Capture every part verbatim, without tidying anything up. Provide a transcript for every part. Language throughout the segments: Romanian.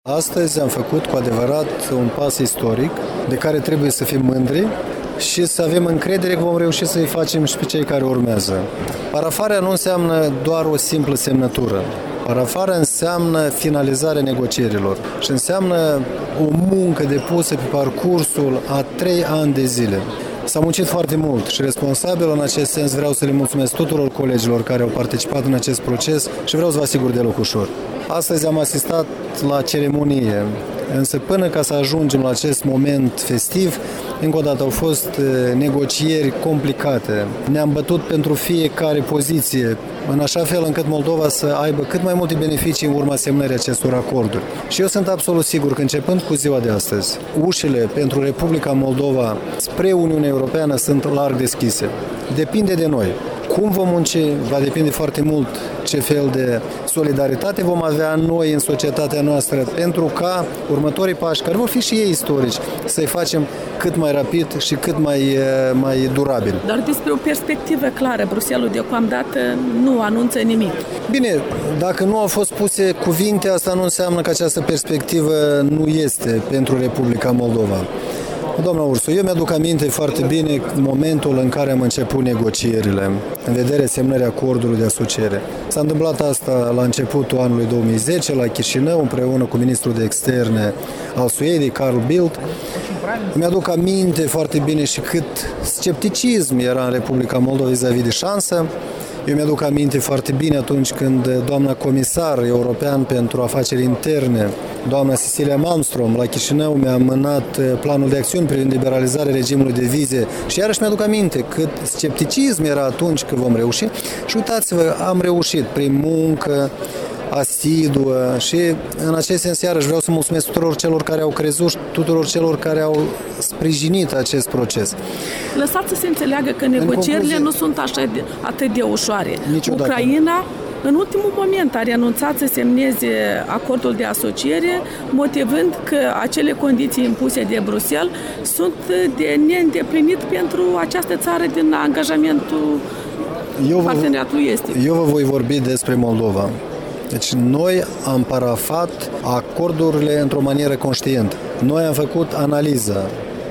Astăzi am făcut cu adevărat un pas istoric de care trebuie să fim mândri și să avem încredere că vom reuși să-i facem și pe cei care urmează. Parafarea nu înseamnă doar o simplă semnătură. Parafarea înseamnă finalizarea negocierilor și înseamnă o muncă depusă pe parcursul a trei ani de zile. S-a muncit foarte mult și responsabil în acest sens vreau să le mulțumesc tuturor colegilor care au participat în acest proces și vreau să vă asigur de loc ușor. Astăzi am asistat la ceremonie, însă până ca să ajungem la acest moment festiv, încă o dată au fost negocieri complicate. Ne-am bătut pentru fiecare poziție, în așa fel încât Moldova să aibă cât mai multe beneficii în urma semnării acestor acorduri. Și eu sunt absolut sigur că începând cu ziua de astăzi, ușile pentru Republica Moldova spre Uniunea Europeană sunt larg deschise. Depinde de noi. Cum vom munci, va depinde foarte mult ce fel de solidaritate vom avea noi în societatea noastră pentru ca următorii pași, care vor fi și ei istorici, să-i facem cât mai rapid și cât mai, mai durabil. Dar despre o perspectivă clară, Bruxelles deocamdată nu anunță nimic. Bine, dacă nu au fost puse cuvinte, asta nu înseamnă că această perspectivă nu este pentru Republica Moldova. Doamna Ursu, eu mi-aduc aminte foarte bine momentul în care am început negocierile în vederea semnării acordului de asociere. S-a întâmplat asta la începutul anului două mii zece la Chișinău, împreună cu ministrul de externe al Suediei, Carl Bildt. Mi-aduc aminte foarte bine și cât scepticism era în Republica Moldova vis-a-vis de șansă. Eu mi-aduc aminte foarte bine atunci când doamna comisar european pentru afaceri interne, doamna Cecilia Malmström, la Chișinău mi-a amânat planul de acțiuni privind liberalizarea regimului de vize și iarăși mi-aduc aminte cât scepticism era atunci că vom reuși și uitați-vă, am reușit prin muncă asiduă și în acest sens iarăși vreau să mulțumesc tuturor celor care au crezut și tuturor celor care au sprijinit acest proces. Lăsați să se înțeleagă că negocierile concluzie, nu sunt așa de, atât de ușoare. Niciodată. Ucraina în ultimul moment a renunțat să semneze acordul de asociere, motivând că acele condiții impuse de Bruxelles sunt de neîndeplinit pentru această țară din angajamentul eu parteneriatului estic. Eu vă voi vorbi despre Moldova. Deci noi am parafat acordurile într-o manieră conștientă. Noi am făcut analiza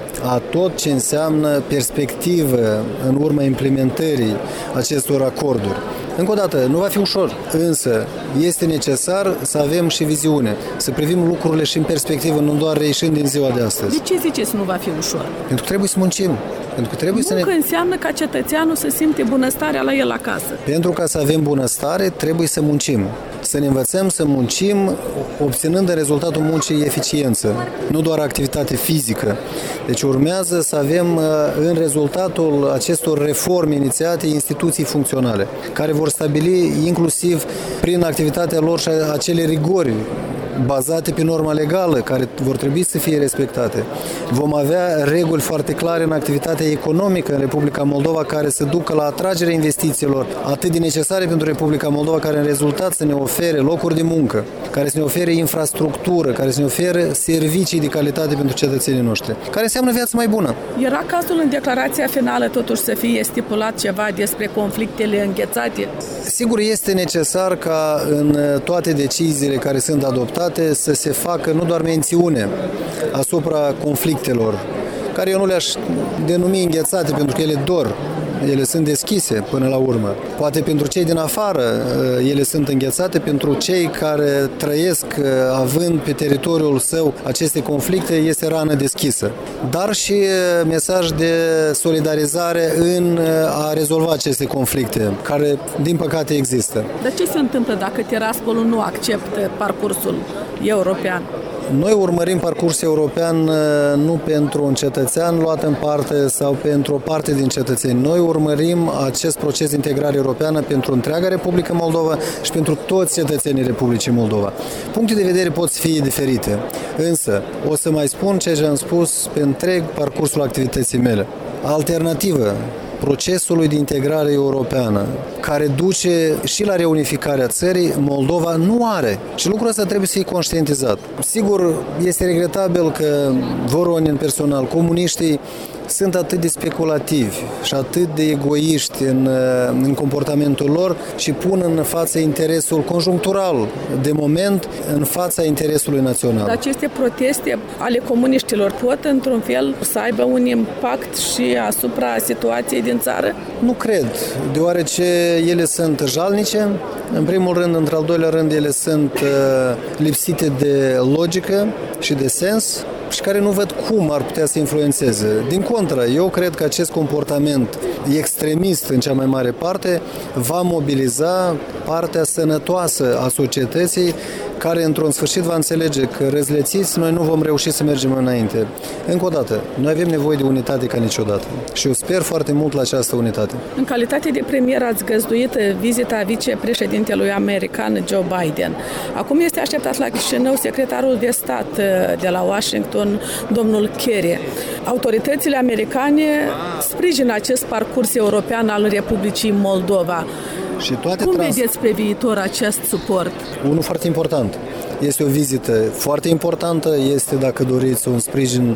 a tot ce înseamnă perspectivă în urma implementării acestor acorduri. Încă o dată, nu va fi ușor, însă este necesar să avem și viziune, să privim lucrurile și în perspectivă, nu doar reieșind din ziua de astăzi. De ce ziceți nu va fi ușor? Pentru că trebuie să muncim. Pentru că trebuie Muncă să ne... înseamnă ca cetățeanul să simte bunăstarea la el acasă. Pentru ca să avem bunăstare, trebuie să muncim. Să ne învățăm să muncim, obținând în rezultatul muncii eficiență, nu doar activitate fizică. Deci urmează să avem în rezultatul acestor reforme inițiate instituții funcționale, care vor stabili inclusiv prin activitatea lor și acele rigori bazate pe norma legală, care vor trebui să fie respectate. Vom avea reguli foarte clare în activitatea economică în Republica Moldova, care să ducă la atragerea investițiilor atât de necesare pentru Republica Moldova, care în rezultat să ne ofere locuri de muncă, care să ne ofere infrastructură, care să ne ofere servicii de calitate pentru cetățenii noștri, care înseamnă viață mai bună. Era cazul în declarația finală totuși să fie stipulat ceva despre conflictele înghețate? Sigur, este necesar ca în toate deciziile care sunt adoptate să se facă nu doar mențiune asupra conflictelor, care eu nu le-aș denumi înghețate pentru că ele dor, ele sunt deschise până la urmă. Poate pentru cei din afară ele sunt înghețate, pentru cei care trăiesc având pe teritoriul său aceste conflicte este rană deschisă. Dar și mesaj de solidarizare în a rezolva aceste conflicte, care din păcate există. Dar ce se întâmplă dacă Tiraspolul nu acceptă parcursul european? Noi urmărim parcursul european nu pentru un cetățean luat în parte sau pentru o parte din cetățeni. Noi urmărim acest proces de integrare europeană pentru întreaga Republică Moldova și pentru toți cetățenii Republicii Moldova. Puncte de vedere pot fi diferite, însă o să mai spun ce am spus pe întreg parcursul activității mele. Alternativă procesului de integrare europeană, care duce și la reunificarea țării, Moldova nu are. Și lucrul ăsta trebuie să fie conștientizat. Sigur, este regretabil că Voronin personal, comuniștii sunt atât de speculativi și atât de egoiști în, în comportamentul lor și pun în fața interesul conjunctural de moment în fața interesului național. Aceste proteste ale comuniștilor pot într-un fel să aibă un impact și asupra situației din țară? Nu cred, deoarece ele sunt jalnice. În primul rând, într-al doilea rând, ele sunt uh, lipsite de logică și de sens și care nu văd cum ar putea să influențeze. Din contră, eu cred că acest comportament extremist în cea mai mare parte va mobiliza partea sănătoasă a societății care într-un sfârșit va înțelege că răzlețiți noi nu vom reuși să mergem înainte. Încă o dată, noi avem nevoie de unitate ca niciodată și eu sper foarte mult la această unitate. În calitate de premier ați găzduit vizita vicepreședintelui american Joe Biden. Acum este așteptat la Chișinău secretarul de stat de la Washington, domnul Kerry. Autoritățile americane sprijină acest parcurs european al Republicii Moldova. Și toate Cum trans... vedeți pe viitor acest suport? Unul foarte important. Este o vizită foarte importantă, este, dacă doriți, un sprijin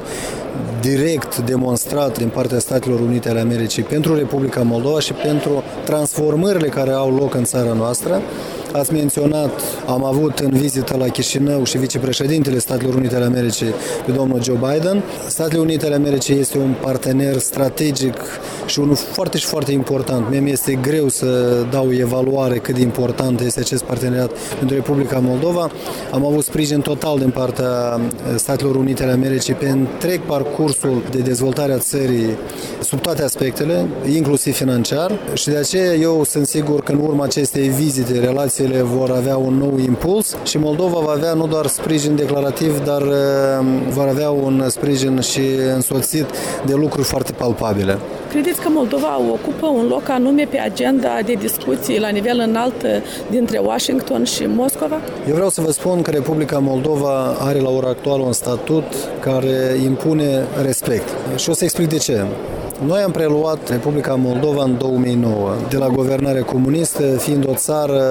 direct demonstrat din partea Statelor Unite ale Americii pentru Republica Moldova și pentru transformările care au loc în țara noastră. Ați menționat, am avut în vizită la Chișinău și vicepreședintele Statelor Unite ale Americii pe domnul Joe Biden. Statele Unite ale Americii este un partener strategic și unul foarte și foarte important. Mie mi-este greu să dau o evaluare cât de important este acest parteneriat pentru Republica Moldova. Am avut sprijin total din partea Statelor Unite ale Americii pe întreg parcursul de dezvoltare a țării sub toate aspectele, inclusiv financiar, și de aceea eu sunt sigur că în urma acestei vizite relații vor avea un nou impuls și Moldova va avea nu doar sprijin declarativ, dar va avea un sprijin și însoțit de lucruri foarte palpabile. Credeți că Moldova ocupă un loc anume pe agenda de discuții la nivel înalt dintre Washington și Moscova? Eu vreau să vă spun că Republica Moldova are la ora actuală un statut care impune respect. Și o să explic de ce. Noi am preluat Republica Moldova în două mii nouă, de la guvernarea comunistă, fiind o țară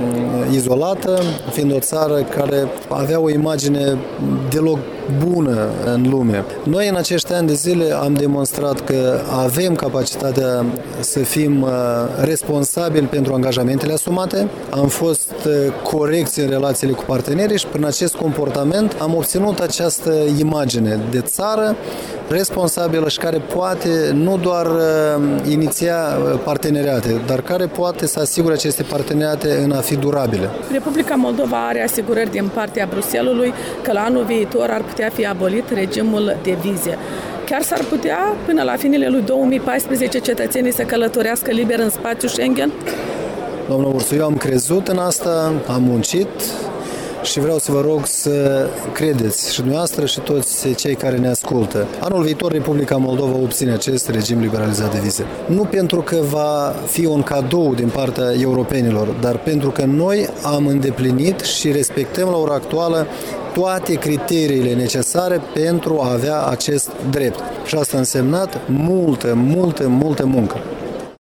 izolată, fiind o țară care avea o imagine deloc bună în lume. Noi în acești ani de zile am demonstrat că avem capacitatea să fim responsabili pentru angajamentele asumate, am fost corecți în relațiile cu partenerii și prin acest comportament am obținut această imagine de țară responsabilă și care poate nu doar uh, iniția parteneriate, dar care poate să asigure aceste parteneriate în a fi durabile. Republica Moldova are asigurări din partea Bruxellesului că la anul viitor ar putea fi abolit regimul de vize. Chiar s-ar putea, până la finele lui două mii paisprezece, cetățenii să călătorească liber în spațiul Schengen? Doamna Ursu, eu am crezut în asta, am muncit și vreau să vă rog să credeți și dumneavoastră și toți cei care ne ascultă. Anul viitor Republica Moldova obține acest regim liberalizat de vize. Nu pentru că va fi un cadou din partea europenilor, dar pentru că noi am îndeplinit și respectăm la ora actuală toate criteriile necesare pentru a avea acest drept. Și asta a însemnat multă, multă, multă muncă.